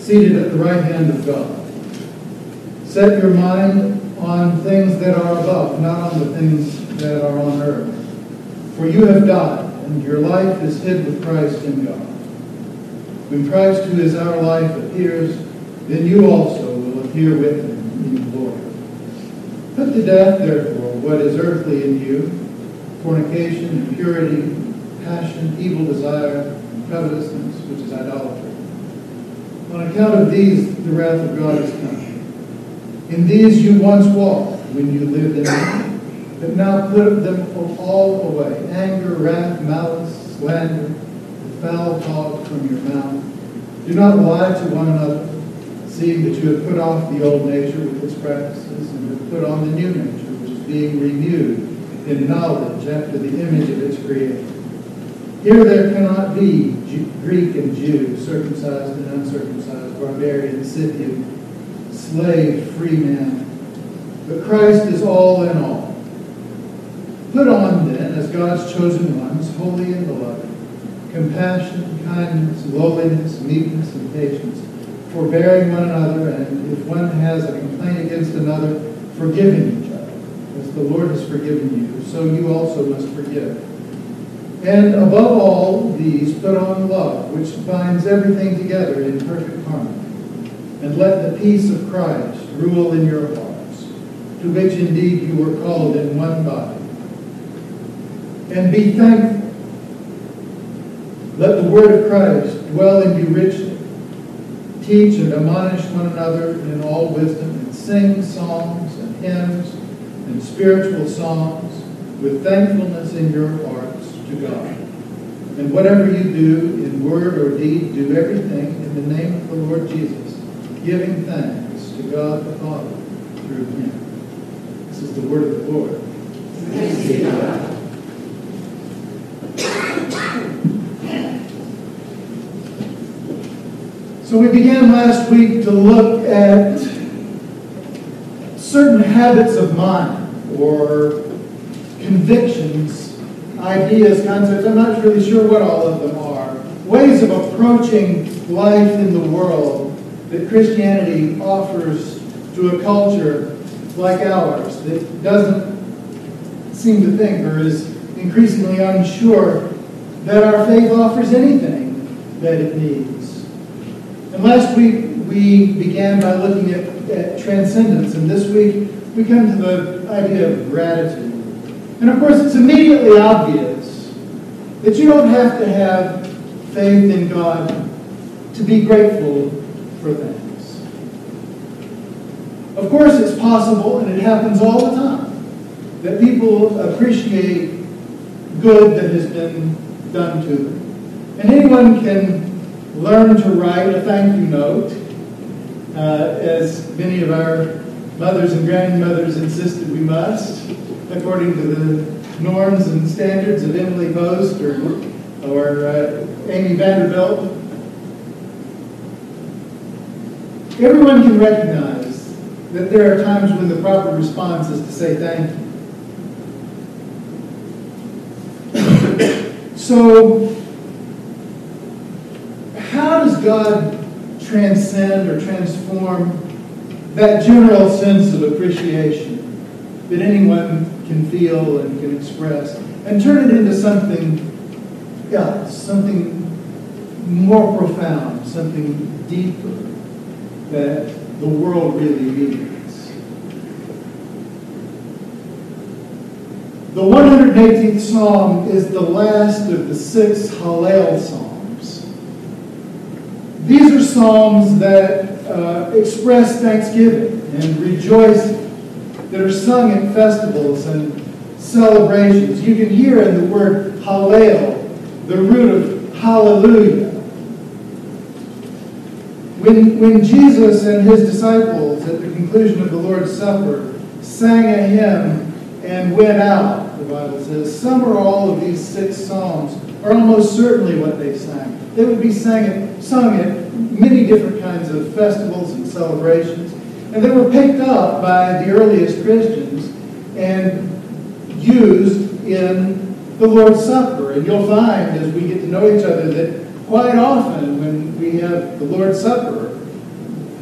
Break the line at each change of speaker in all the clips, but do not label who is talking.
seated at the right hand of God. Set your mind on things that are above, not on the things that are on earth. For you have died, and your life is hid with Christ in God. When Christ, who is our life, appears, then you also will appear with him in glory. Put to death, therefore, what is earthly in you, fornication, impurity, passion, evil desire, and covetousness, which is idolatry. On account of these, the wrath of God is coming. In these you once walked when you lived in them, but now put them all away: anger, wrath, malice, slander, foul talk from your mouth. Do not lie to one another, seeing that you have put off the old nature with its practices, and have put on the new nature, which is being renewed in knowledge after the image of its creator. Here there cannot be Greek and Jew, circumcised and uncircumcised, barbarian, Scythian, slave, free man, but Christ is all in all. Put on then, as God's chosen ones, holy and beloved, compassion, kindness, lowliness, meekness, and patience, forbearing one another, and if one has a complaint against another, forgiving each other. As the Lord has forgiven you, so you also must forgive. And above all these, put on love, which binds everything together in perfect harmony. And let the peace of Christ rule in your hearts, to which indeed you were called in one body. And be thankful. Let the word of Christ dwell in you richly. Teach and admonish one another in all wisdom, and sing psalms and hymns and spiritual songs with thankfulness in your hearts to God. And whatever you do in word or deed, do everything in the name of the Lord Jesus, giving thanks to God the Father through him. This is the word of the Lord.
Thanks be to God.
So we began last week to look at certain habits of mind, or convictions, ideas, concepts. I'm not really sure what all of them are. Ways of approaching life in the world that Christianity offers to a culture like ours that doesn't seem to think, or is increasingly unsure, that our faith offers anything that it needs. And last week we began by looking at transcendence, and this week we come to the idea of gratitude. And of course it's immediately obvious that you don't have to have faith in God to be grateful for things. Of course it's possible, and it happens all the time, that people appreciate good that has been done to them. And anyone can learn to write a thank you note, as many of our mothers and grandmothers insisted we must, according to the norms and standards of Emily Post or Amy Vanderbilt. Everyone can recognize that there are times when the proper response is to say thank you. So, how does God transcend or transform that general sense of appreciation that anyone can feel and can express, and turn it into something else, something more profound, something deeper that the world really needs? The 118th Psalm is the last of the 6 Hallel Psalms. These are psalms that express thanksgiving and rejoicing, that are sung at festivals and celebrations. You can hear in the word Hallel the root of hallelujah. When Jesus and his disciples at the conclusion of the Lord's Supper sang a hymn and went out, the Bible says, some or all of these 6 psalms are almost certainly what they sang. They would be sung at many different kinds of festivals and celebrations. And they were picked up by the earliest Christians and used in the Lord's Supper. And you'll find, as we get to know each other, that quite often when we have the Lord's Supper,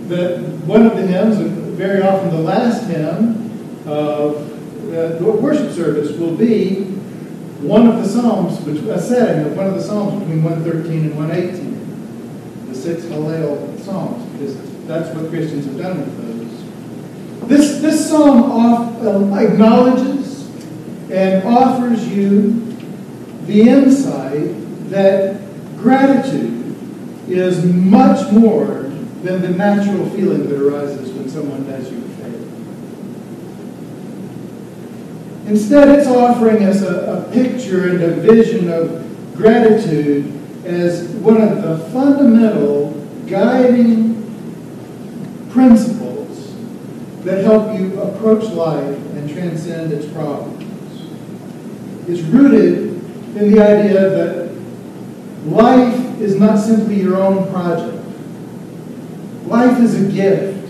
that one of the hymns, and very often the last hymn of the worship service, will be one of the psalms, a setting of one of the psalms between 113 and 118, the 6 Hallel psalms, because that's what Christians have done with those. This psalm acknowledges and offers you the insight that gratitude is much more than the natural feeling that arises when someone does you a favor. Instead, it's offering us a picture and a vision of gratitude as one of the fundamental guiding principles that help you approach life and transcend its problems. It's rooted in the idea that life is not simply your own project. Life is a gift.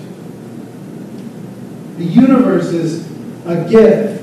The universe is a gift.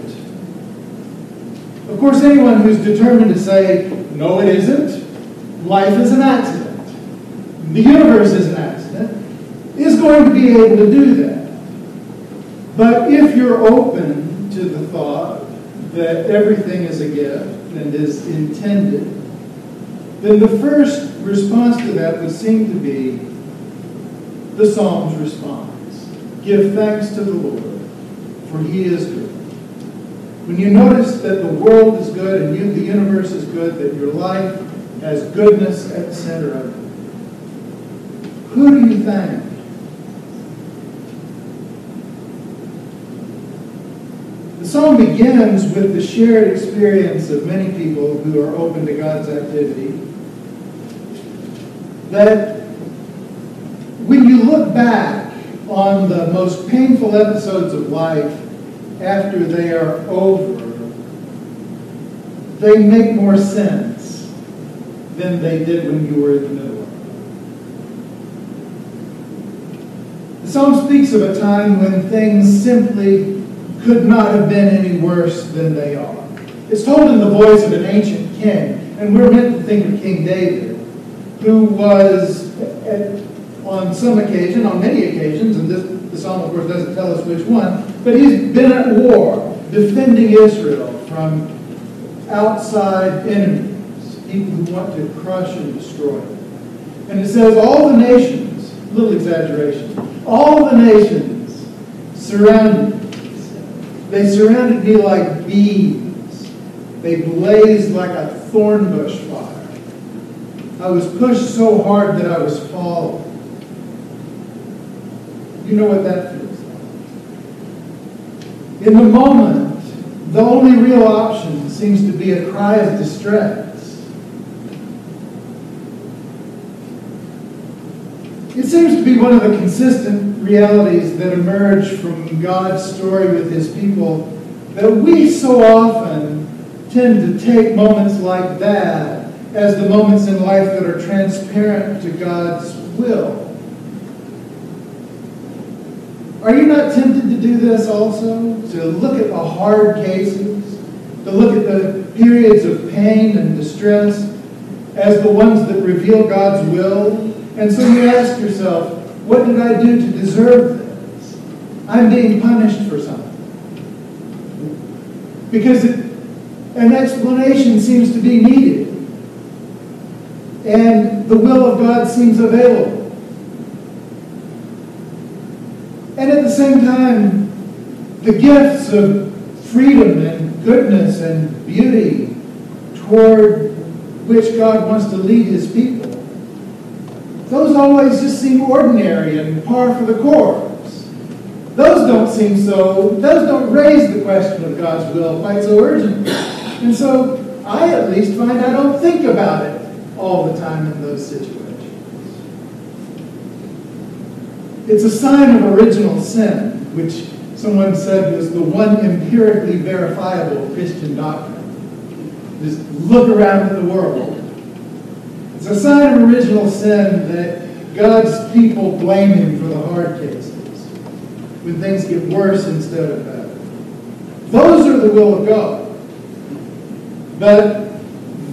Of course, anyone who's determined to say, no, it isn't, life is an accident, the universe is an accident, is going to be able to do that. But if you're open to the thought that everything is a gift and is intended, then the first response to that would seem to be the Psalm's response. Give thanks to the Lord, for He is good. When you notice that the world is good and the universe is good, that your life has goodness at the center of it, who do you thank? The psalm begins with the shared experience of many people who are open to God's activity, that when you look back on the most painful episodes of life after they are over, they make more sense than they did when you were in the middle of it. The psalm speaks of a time when things simply could not have been any worse than they are. It's told in the voice of an ancient king, and we're meant to think of King David, who was, on some occasion, on many occasions, and the psalm, of course, doesn't tell us which one, but he's been at war, defending Israel from outside enemies, people who want to crush and destroy it. And it says, all the nations, little exaggeration, all the nations surrounded me. They surrounded me like bees. They blazed like a thorn bush fire. I was pushed so hard that I was falling. You know what that feels like. In the moment, the only real option seems to be a cry of distress. It seems to be one of the consistent realities that emerge from God's story with His people, that we so often tend to take moments like that as the moments in life that are transparent to God's will. Are you not tempted to do this also? To look at the hard cases, to look at the periods of pain and distress as the ones that reveal God's will? And so you ask yourself, what did I do to deserve this? I'm being punished for something. Because an explanation seems to be needed. And the will of God seems available. And at the same time, the gifts of freedom and goodness and beauty toward which God wants to lead His people, those always just seem ordinary and par for the course. Those don't raise the question of God's will quite so urgently. And so I at least find I don't think about it all the time in those situations. It's a sign of original sin, which someone said was the one empirically verifiable Christian doctrine. Just look around at the world. It's a sign of original sin that God's people blame Him for the hard cases, when things get worse instead of better. Those are the will of God. But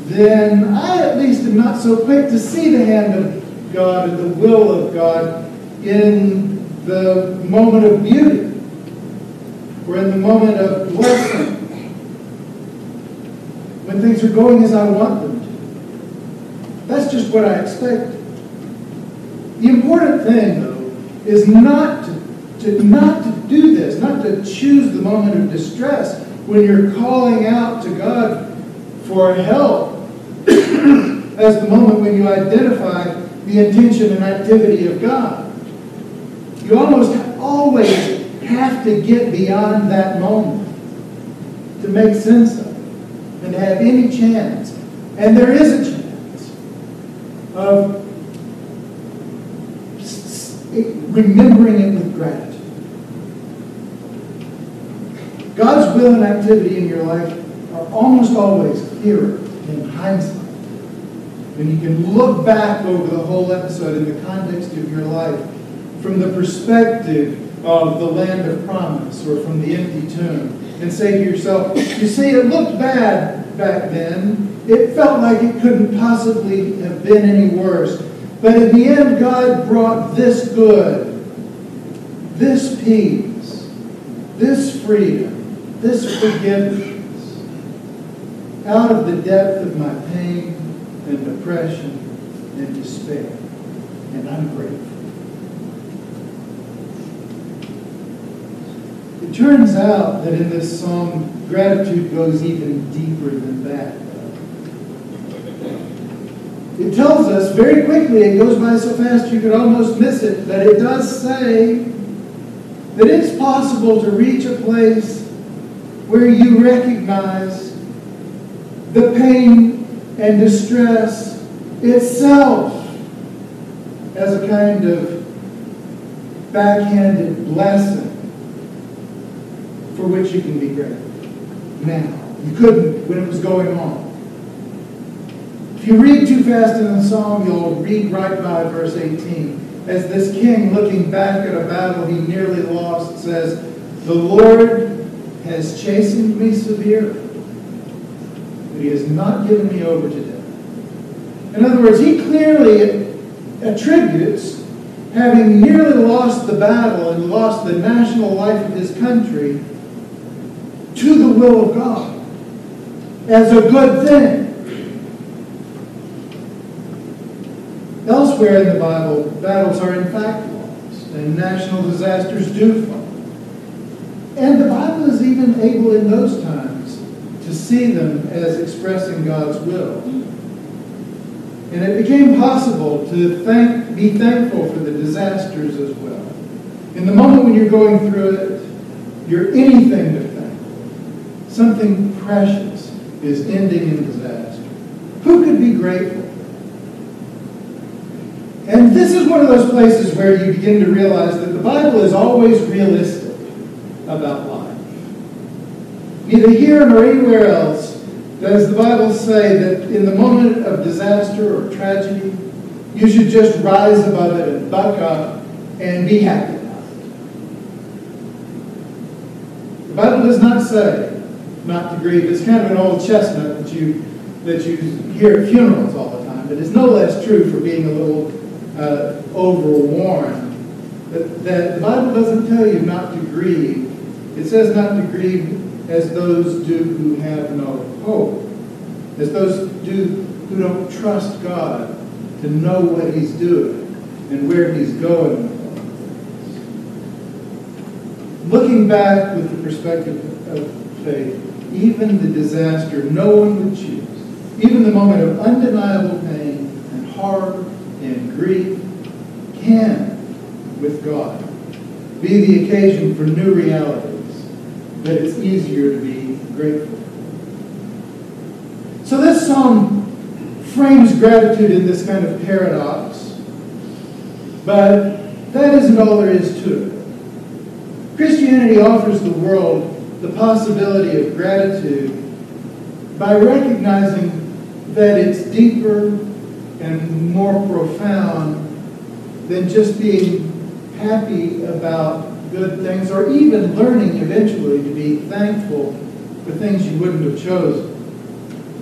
then I at least am not so quick to see the hand of God and the will of God in the moment of beauty or in the moment of blessing, when things are going as I want them to. That's just what I expect. The important thing, though, is not to do this, not to choose the moment of distress when you're calling out to God for help as the moment when you identify the intention and activity of God. You almost always have to get beyond that moment to make sense of it and to have any chance. And there is a chance of remembering it with gratitude. God's will and activity in your life are almost always clearer in hindsight. When you can look back over the whole episode in the context of your life from the perspective of the land of promise or from the empty tomb and say to yourself, you see, it looked bad back then. It felt like it couldn't possibly have been any worse. But in the end, God brought this good, this peace, this freedom, this forgiveness out of the depth of my pain and depression and despair. And I'm grateful. It turns out that in this psalm, gratitude goes even deeper than that. It tells us very quickly, it goes by so fast you could almost miss it, but it does say that it's possible to reach a place where you recognize the pain and distress itself as a kind of backhanded blessing for which you can be grateful. Now, you couldn't when it was going on. If you read too fast in the psalm, you'll read right by verse 18. As this king, looking back at a battle he nearly lost, says, "The Lord has chastened me severely, but he has not given me over to death." In other words, he clearly attributes having nearly lost the battle and lost the national life of his country to the will of God as a good thing. Elsewhere in the Bible, battles are in fact lost, and national disasters do follow. And the Bible is even able in those times to see them as expressing God's will. And it became possible to be thankful for the disasters as well. In the moment when you're going through it, you're anything but thankful. Something precious is ending in disaster. Who could be grateful? And this is one of those places where you begin to realize that the Bible is always realistic about life. Neither here nor anywhere else does the Bible say that in the moment of disaster or tragedy, you should just rise above it and buck up and be happy about it. The Bible does not say not to grieve. It's kind of an old chestnut that you hear at funerals all the time, but it's no less true for being a little overworn. That the Bible doesn't tell you not to grieve. It says not to grieve as those do who have no hope, as those do who don't trust God to know what He's doing and where He's going. Looking back with the perspective of faith, even the disaster no one would choose, even the moment of undeniable pain and horror and grief, can, with God, be the occasion for new realities that it's easier to be grateful. So this psalm frames gratitude in this kind of paradox, but that isn't all there is to it. Christianity offers the world the possibility of gratitude by recognizing that it's deeper and more profound than just being happy about good things, or even learning eventually to be thankful for things you wouldn't have chosen.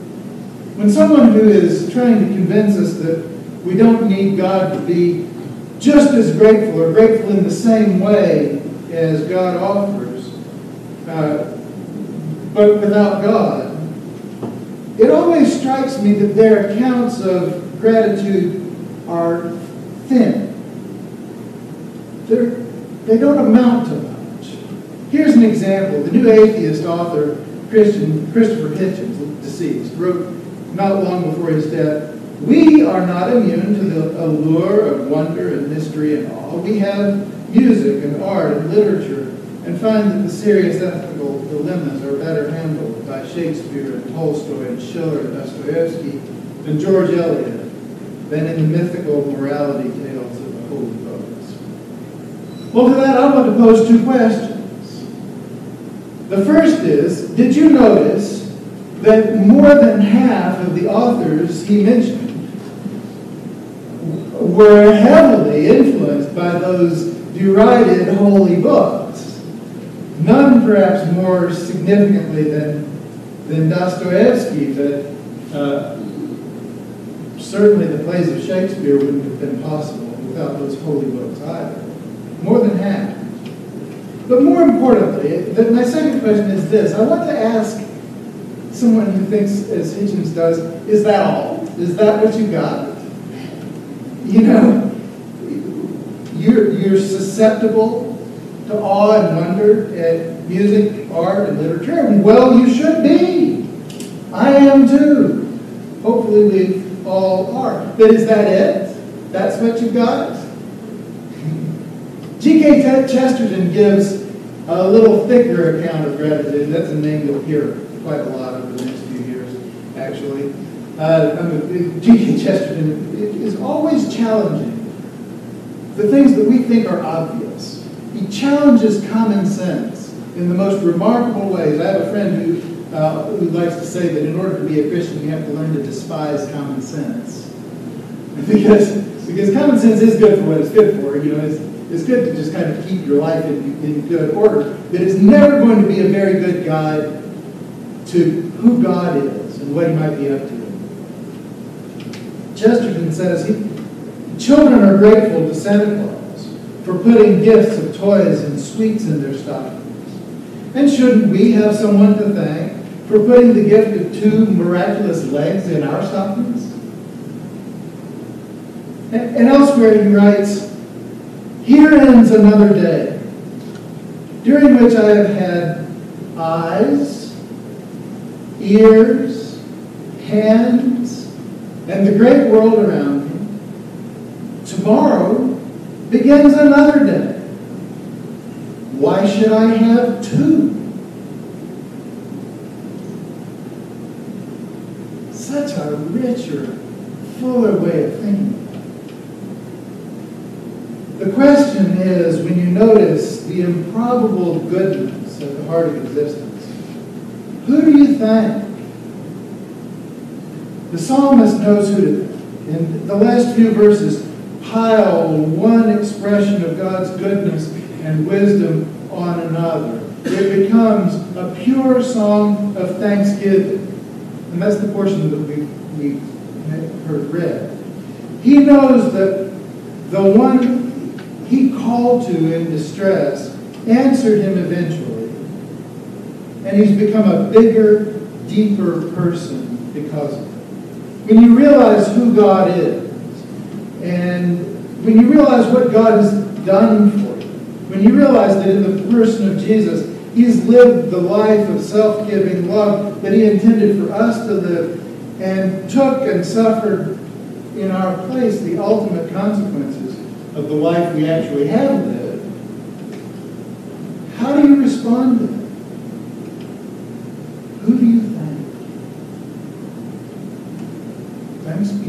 When someone who is trying to convince us that we don't need God to be just as grateful or grateful in the same way as God offers, but without God, it always strikes me that their accounts of gratitude are thin. They don't amount to much. Here's an example. The New Atheist author, Christopher Hitchens, deceased, wrote not long before his death, "We are not immune to the allure of wonder and mystery and awe. We have music and art and literature and find that the serious ethical dilemmas are better handled by Shakespeare and Tolstoy and Schiller and Dostoevsky and George Eliot than in the mythical morality tales of the holy books." Well, to that I want to pose two questions. The first is, did you notice that more than half of the authors he mentioned were heavily influenced by those derided holy books? None perhaps more significantly than Dostoevsky, but certainly the plays of Shakespeare wouldn't have been possible without those holy books either. More than half. But more importantly, my second question is this. I want to ask someone who thinks as Hitchens does, is that all? Is that what you got? You know, you're susceptible to awe and wonder at music, art, and literature. Well, you should be. I am too. Hopefully we all are. But is that it? That's what you got? G.K. Chesterton gives a little thicker account of gratitude. That's a name you'll hear quite a lot over the next few years, actually. G.K. Chesterton is always challenging the things that we think are obvious. He challenges common sense in the most remarkable ways. I have a friend who likes to say that in order to be a Christian, you have to learn to despise common sense. Because common sense is good for what it's good for. You know, it's good to just kind of keep your life in good order, but it's never going to be a very good guide to who God is and what he might be up to. Chesterton says, children are grateful to Santa Claus for putting gifts of toys and sweets in their stockings. And shouldn't we have someone to thank for putting the gift of 2 miraculous legs in our stockings? And elsewhere he writes, "Here ends another day, during which I have had eyes, ears, hands, and the great world around me. Tomorrow begins another day. Why should I have 2? Such a richer, fuller way of thinking. The question is, when you notice the improbable goodness at the heart of existence, who do you thank? The psalmist knows who to thank. And the last few verses pile one expression of God's goodness and wisdom on another. It becomes a pure song of thanksgiving. And that's the portion that we heard read. He knows that the one he called to in distress answered him eventually. And he's become a bigger, deeper person because of it. When you realize who God is, and when you realize what God has done for you, when you realize that in the person of Jesus, he's lived the life of self-giving love that he intended for us to live, and took and suffered in our place the ultimate consequences of the life we actually have lived, how do you respond to that? Who do you thank? Thanks be to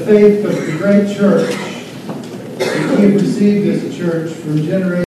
faith of the great church, that ye have received this church from generation